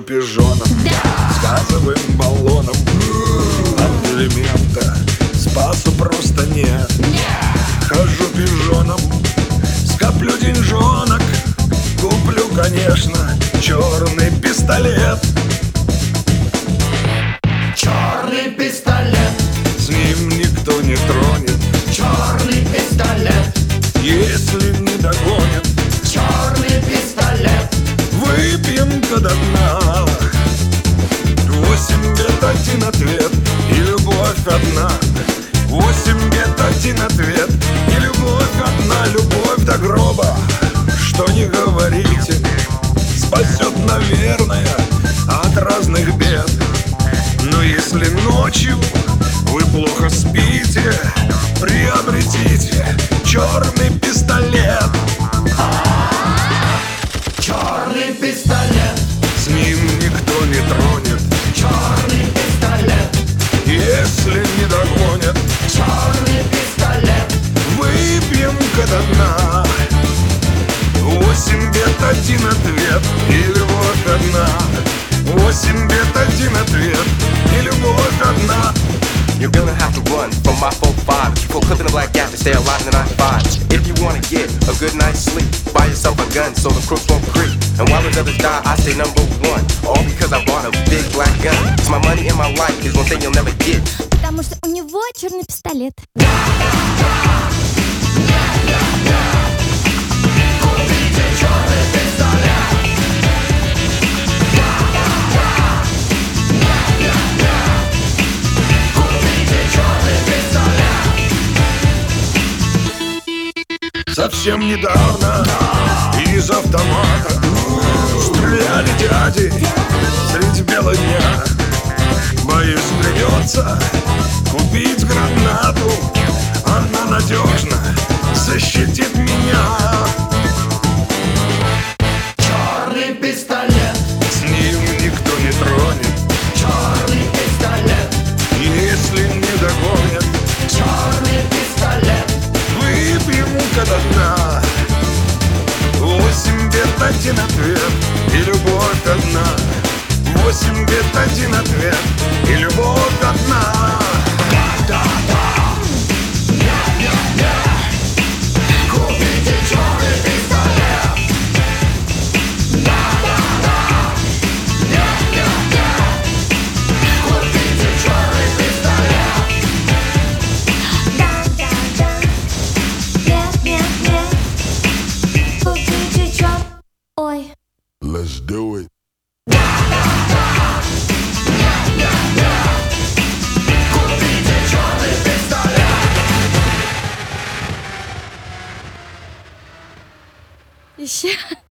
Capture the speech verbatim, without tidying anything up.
Хожу пижоном с газовым баллоном. От элемента спасу просто нет. Хожу пижоном, скоплю деньжонок. Куплю, конечно, черный пистолет. Черный пистолет, С ним никто не тронет, черный пистолет, если не догонит. черный пистолет, Выпьем-ка до дна. Восемь бед, один ответ, и любовь одна. Восемь бед, один ответ, и любовь одна. Любовь до гроба, что не говорите, спасет, наверное, от разных бед. Но если ночью вы плохо спите, приобретите черный пистолет. черный пистолет, С ним никто не тронет, черный пистолет, если не догонят. черный пистолет, Выпьем-ка до дна. Восемь бед, один ответ, и любовь одна. Восемь бед, один ответ, и любовь одна. You're gonna have to run from my four five. Keep on clipping the black gap and stay alive in the nine five. If you wanna get a good night's sleep, buy yourself a gun so the crooks won't creep. And while the others die, I stay number one. All because I bought a big black gun. Cause my money and my life is one thing you'll never get. Потому что у него черный пистолет. купите черный пистолет, купите черный пистолет. Совсем недавно из автомата стреляли дяди средь бела дня. Боюсь, придется купить гранату. Она надежно защитит меня. Черный пистолет, С ним никто не тронет, черный пистолет, если не догонят. черный пистолет, Выпьем-ка до дна. Восемь бед, один ответ, и любовь одна. Восемь бед, один ответ, и любовь одна. купите черный пистолет, купите черный пистолет. Да-да-да. Нет, нет, нет. Купите чёр... Ой. Let's do it. Купите черный пистолет. Еще.